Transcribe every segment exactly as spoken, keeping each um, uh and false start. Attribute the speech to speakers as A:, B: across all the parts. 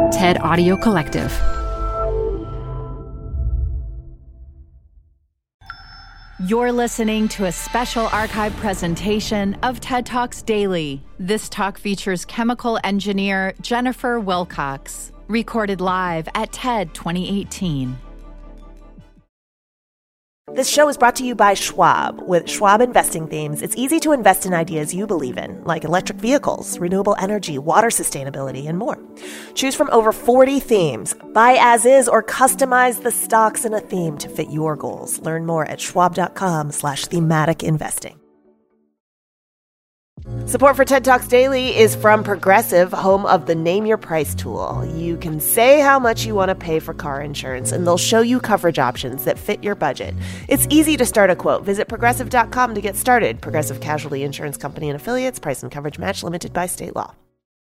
A: TED Audio Collective.
B: You're listening to a special archive presentation of TED Talks Daily. This talk features chemical engineer Jennifer Wilcox, recorded live at TED twenty eighteen.
C: This show is brought to you by Schwab. With Schwab investing themes, it's easy to invest in ideas you believe in, like electric vehicles, renewable energy, water sustainability, and more. Choose from over forty themes. Buy as is or customize the stocks in a theme to fit your goals. Learn more at schwab.com slash thematic investing. Support for TED Talks Daily is from Progressive, home of the Name Your Price tool. You can say how much you want to pay for car insurance, and they'll show you coverage options that fit your budget. It's easy to start a quote. Visit progressive dot com to get started. Progressive Casualty Insurance Company and Affiliates. Price and coverage match limited by state law.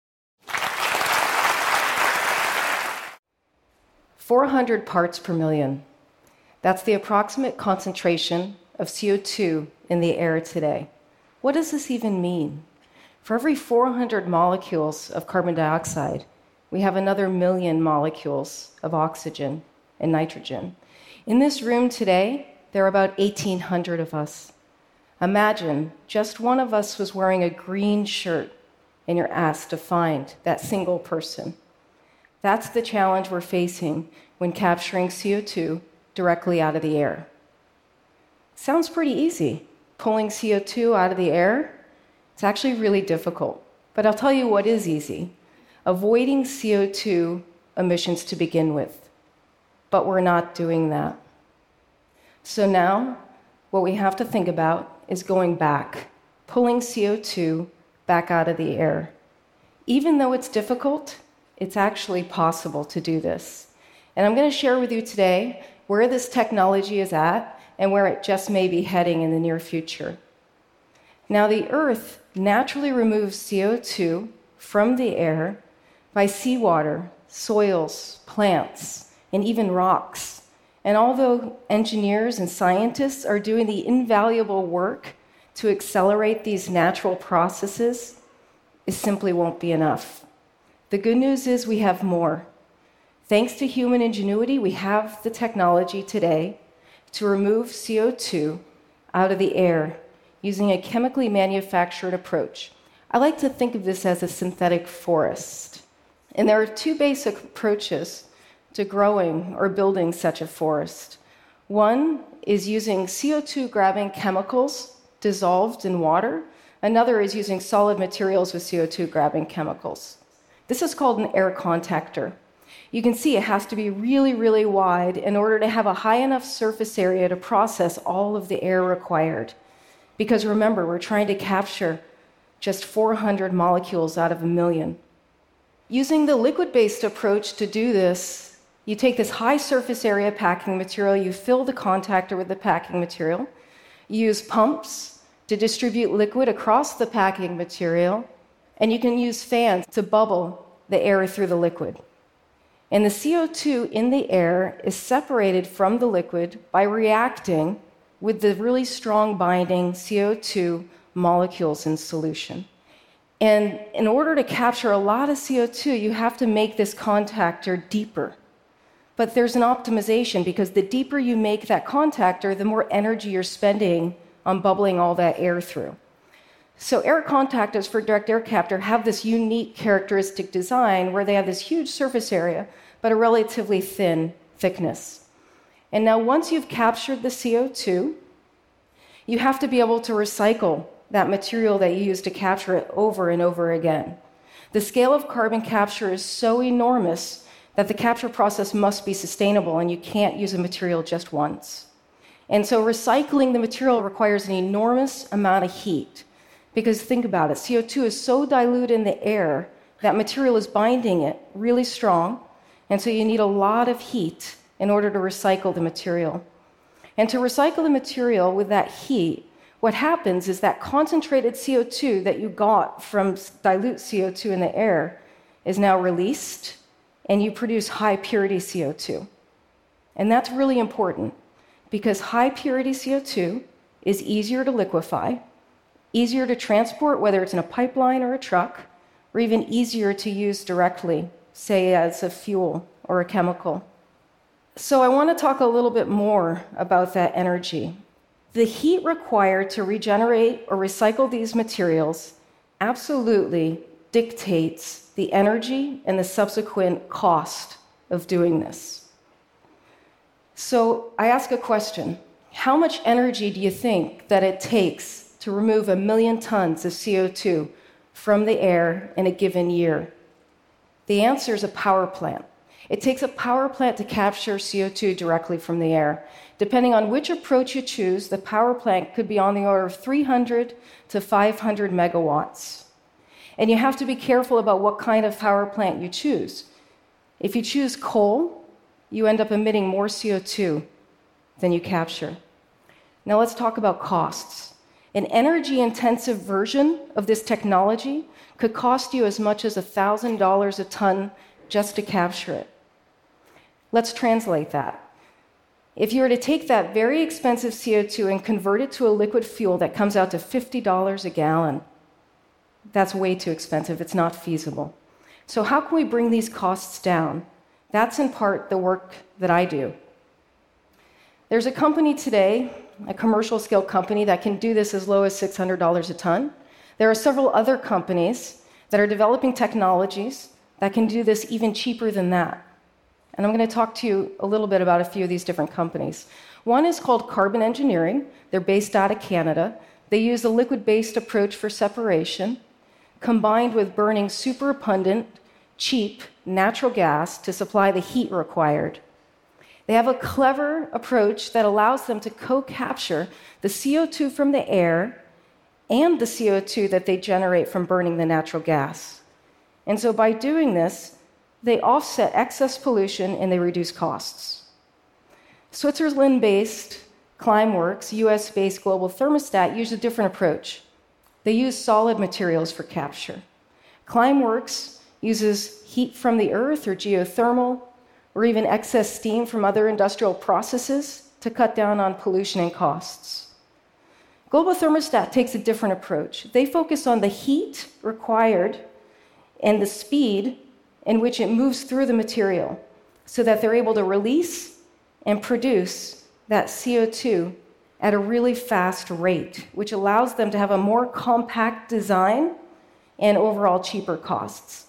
D: four hundred parts per million. That's the approximate concentration of C O two in the air today. What does this even mean? For every four hundred molecules of carbon dioxide, we have another million molecules of oxygen and nitrogen. In this room today, there are about eighteen hundred of us. Imagine just one of us was wearing a green shirt and you're asked to find that single person. That's the challenge we're facing when capturing C O two directly out of the air. Sounds pretty easy. Pulling C O two out of the air, it's actually really difficult. But I'll tell you what is easy. Avoiding C O two emissions to begin with. But we're not doing that. So now, what we have to think about is going back, pulling C O two back out of the air. Even though it's difficult, it's actually possible to do this. And I'm going to share with you today where this technology is at and where it just may be heading in the near future. Now, the Earth naturally removes C O two from the air by seawater, soils, plants, and even rocks. And although engineers and scientists are doing the invaluable work to accelerate these natural processes, it simply won't be enough. The good news is we have more. Thanks to human ingenuity, we have the technology today to remove C O two out of the air using a chemically manufactured approach. I like to think of this as a synthetic forest. And there are two basic approaches to growing or building such a forest. One is using C O two grabbing chemicals dissolved in water. Another is using solid materials with C O two grabbing chemicals. This is called an air contactor. You can see it has to be really, really wide in order to have a high enough surface area to process all of the air required. Because remember, we're trying to capture just four hundred molecules out of a million. Using the liquid-based approach to do this, you take this high surface area packing material, you fill the contactor with the packing material, you use pumps to distribute liquid across the packing material, and you can use fans to bubble the air through the liquid. And the C O two in the air is separated from the liquid by reacting with the really strong binding C O two molecules in solution. And in order to capture a lot of C O two, you have to make this contactor deeper. But there's an optimization because the deeper you make that contactor, the more energy you're spending on bubbling all that air through. So air contactors for direct air capture have this unique characteristic design where they have this huge surface area, but a relatively thin thickness. And now once you've captured the C O two, you have to be able to recycle that material that you used to capture it over and over again. The scale of carbon capture is so enormous that the capture process must be sustainable, and you can't use a material just once. And so recycling the material requires an enormous amount of heat. Because think about it, C O two is so dilute in the air that material is binding it really strong, and so you need a lot of heat in order to recycle the material. And to recycle the material with that heat, what happens is that concentrated C O two that you got from dilute C O two in the air is now released, and you produce high purity C O two. And that's really important because high purity C O two is easier to liquefy, easier to transport, whether it's in a pipeline or a truck, or even easier to use directly say as a fuel or a chemical. So I want to talk a little bit more about that energy. The heat required to regenerate or recycle these materials absolutely dictates the energy and the subsequent cost of doing this. So I ask a question. How much energy do you think that it takes to remove a million tons of C O two from the air in a given year? The answer is a power plant. It takes a power plant to capture C O two directly from the air. Depending on which approach you choose, the power plant could be on the order of three hundred to five hundred megawatts. And you have to be careful about what kind of power plant you choose. If you choose coal, you end up emitting more C O two than you capture. Now let's talk about costs. An energy-intensive version of this technology could cost you as much as one thousand dollars a ton just to capture it. Let's translate that. If you were to take that very expensive C O two and convert it to a liquid fuel that comes out to fifty dollars a gallon, that's way too expensive. It's not feasible. So how can we bring these costs down? That's in part the work that I do. There's a company today, a commercial scale company, that can do this as low as six hundred dollars a ton. There are several other companies that are developing technologies that can do this even cheaper than that. And I'm going to talk to you a little bit about a few of these different companies. One is called Carbon Engineering. They're based out of Canada. They use a liquid-based approach for separation, combined with burning superabundant, cheap natural gas to supply the heat required. They have a clever approach that allows them to co-capture the C O two from the air and the C O two that they generate from burning the natural gas. And so by doing this, they offset excess pollution and they reduce costs. Switzerland-based Climeworks, U S-based Global Thermostat, use a different approach. They use solid materials for capture. Climeworks uses heat from the earth or geothermal, or even excess steam from other industrial processes to cut down on pollution and costs. Global Thermostat takes a different approach. They focus on the heat required and the speed in which it moves through the material so that they're able to release and produce that C O two at a really fast rate, which allows them to have a more compact design and overall cheaper costs.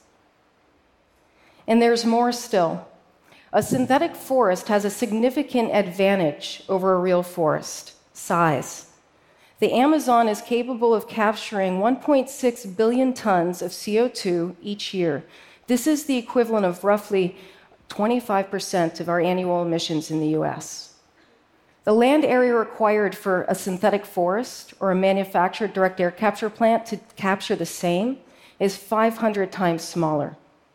D: And there's more still. A synthetic forest has a significant advantage over a real forest: size. The Amazon is capable of capturing one point six billion tons of C O two each year. This is the equivalent of roughly twenty-five percent of our annual emissions in the U S. The land area required for a synthetic forest or a manufactured direct air capture plant to capture the same is five hundred times smaller.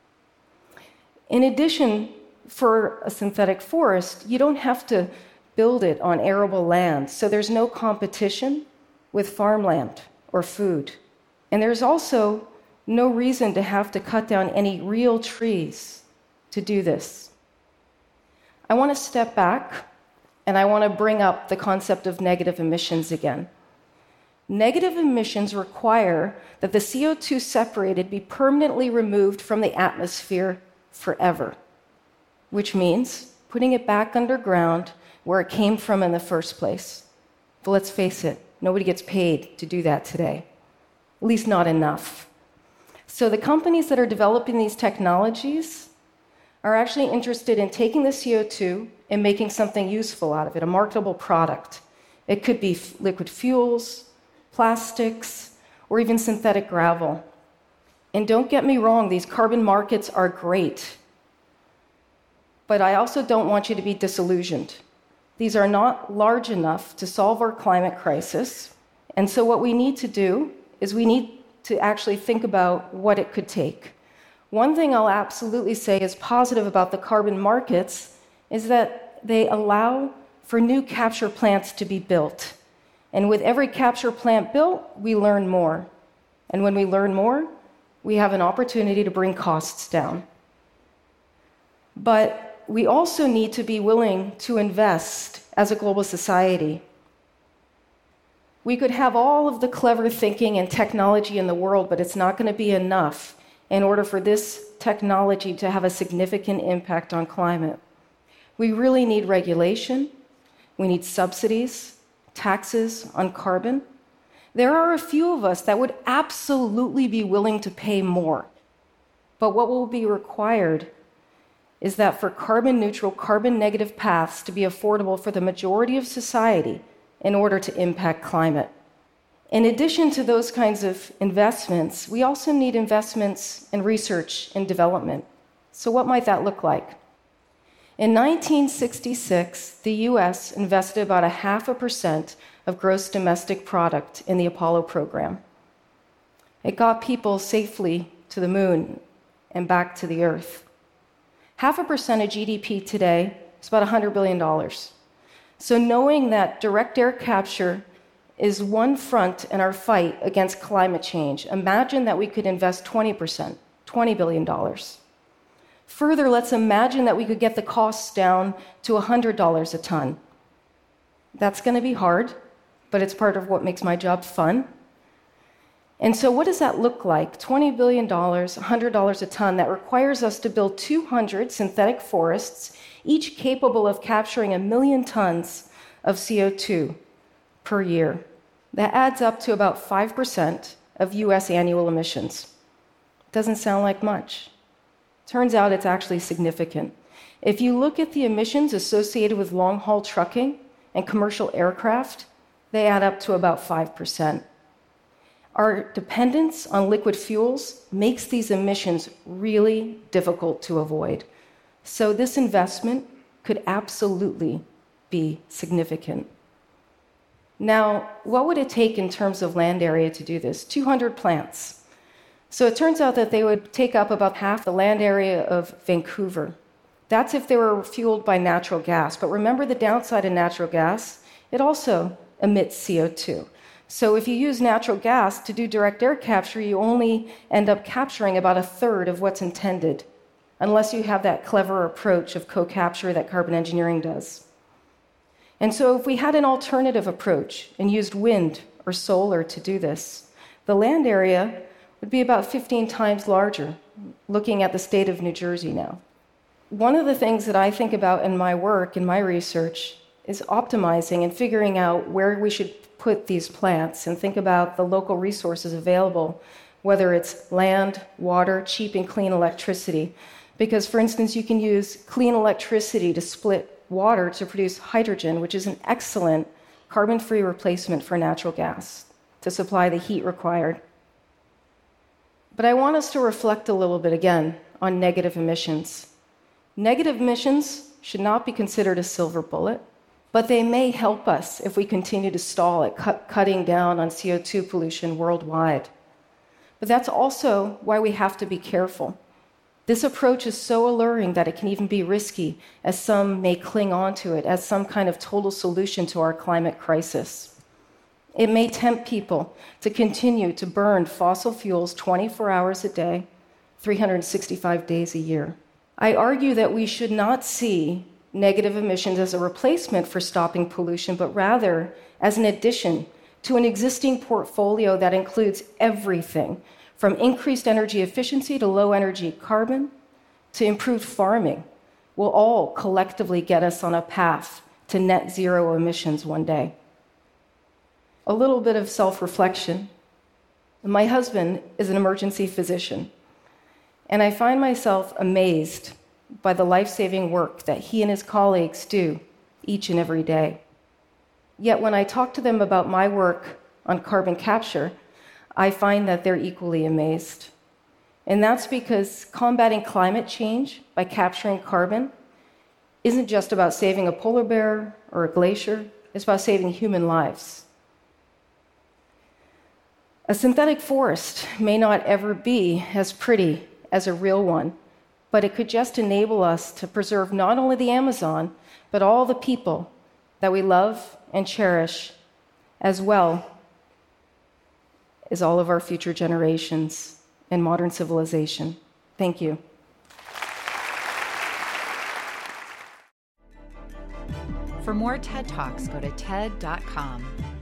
D: In addition, for a synthetic forest, you don't have to build it on arable land, so there's no competition with farmland or food. And there's also no reason to have to cut down any real trees to do this. I want to step back and I want to bring up the concept of negative emissions again. Negative emissions require that the C O two separated be permanently removed from the atmosphere forever, which means putting it back underground where it came from in the first place. But let's face it, nobody gets paid to do that today, at least not enough. So the companies that are developing these technologies are actually interested in taking the C O two and making something useful out of it, a marketable product. It could be liquid fuels, plastics, or even synthetic gravel. And don't get me wrong, these carbon markets are great. But I also don't want you to be disillusioned. These are not large enough to solve our climate crisis. And so what we need to do is we need to actually think about what it could take. One thing I'll absolutely say is positive about the carbon markets is that they allow for new capture plants to be built. And with every capture plant built, we learn more. And when we learn more, we have an opportunity to bring costs down. But we also need to be willing to invest as a global society. We could have all of the clever thinking and technology in the world, but it's not going to be enough in order for this technology to have a significant impact on climate. We really need regulation. We need subsidies, taxes on carbon. There are a few of us that would absolutely be willing to pay more. But what will be required is that for carbon neutral, carbon negative paths to be affordable for the majority of society in order to impact climate. In addition to those kinds of investments, we also need investments in research and development. So what might that look like? In nineteen sixty-six, the U S invested about a half a percent of gross domestic product in the Apollo program. It got people safely to the moon and back to the Earth. Half a percent of G D P today is about one hundred billion dollars. So knowing that direct air capture is one front in our fight against climate change, imagine that we could invest twenty percent, twenty billion dollars. Further, let's imagine that we could get the costs down to one hundred dollars a ton. That's going to be hard, but it's part of what makes my job fun. And so what does that look like? twenty billion dollars, one hundred dollars a ton, that requires us to build two hundred synthetic forests, each capable of capturing a million tons of C O two per year. That adds up to about five percent of U S annual emissions. Doesn't sound like much. Turns out it's actually significant. If you look at the emissions associated with long-haul trucking and commercial aircraft, they add up to about five percent. Our dependence on liquid fuels makes these emissions really difficult to avoid. So this investment could absolutely be significant. Now, what would it take in terms of land area to do this? two hundred plants. So it turns out that they would take up about half the land area of Vancouver. That's if they were fueled by natural gas. But remember the downside of natural gas? It also emits C O two. So if you use natural gas to do direct air capture, you only end up capturing about a third of what's intended, unless you have that clever approach of co-capture that carbon engineering does. And so if we had an alternative approach and used wind or solar to do this, the land area would be about fifteen times larger, looking at the state of New Jersey now. One of the things that I think about in my work, in my research, is optimizing and figuring out where we should put these plants and think about the local resources available, whether it's land, water, cheap and clean electricity. Because, for instance, you can use clean electricity to split water to produce hydrogen, which is an excellent carbon-free replacement for natural gas to supply the heat required. But I want us to reflect a little bit again on negative emissions. Negative emissions should not be considered a silver bullet, but they may help us if we continue to stall at cut, cutting down on C O two pollution worldwide. But that's also why we have to be careful. This approach is so alluring that it can even be risky, as some may cling on to it as some kind of total solution to our climate crisis. It may tempt people to continue to burn fossil fuels twenty-four hours a day, three hundred sixty-five days a year. I argue that we should not see negative emissions as a replacement for stopping pollution, but rather as an addition to an existing portfolio that includes everything from increased energy efficiency to low energy carbon to improved farming will all collectively get us on a path to net zero emissions one day. A little bit of self-reflection. My husband is an emergency physician, and I find myself amazed by the life-saving work that he and his colleagues do each and every day. Yet when I talk to them about my work on carbon capture, I find that they're equally amazed. And that's because combating climate change by capturing carbon isn't just about saving a polar bear or a glacier, it's about saving human lives. A synthetic forest may not ever be as pretty as a real one, but it could just enable us to preserve not only the Amazon, but all the people that we love and cherish, as well as all of our future generations and modern civilization. Thank you.
B: For more TED Talks, go to T E D dot com.